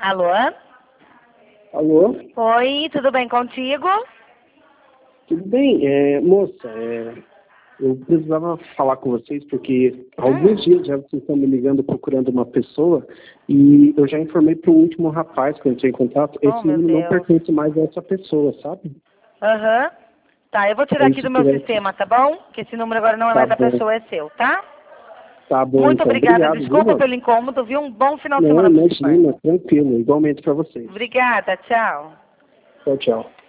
Alô? Alô? Oi, tudo bem contigo? Tudo bem? Moça, eu precisava falar com vocês porque há alguns dias já vocês estão me ligando procurando uma pessoa e eu já informei para o último rapaz que eu entrei em contato. Esse Meu número não Deus. pertence mais a essa pessoa, sabe? Aham. Tá, eu vou tirar Aí aqui se do meu tiver... sistema, tá bom? Que esse número agora não é Tá mais da bom, pessoa, é seu, tá? tá bom Muito então. obrigada, Obrigado, viu, desculpa moça? pelo incômodo, viu? Um bom final de Não, semana pro senhor. imagina, tranquilo. Igualmente para vocês. Obrigada, tchau. Tchau, tchau.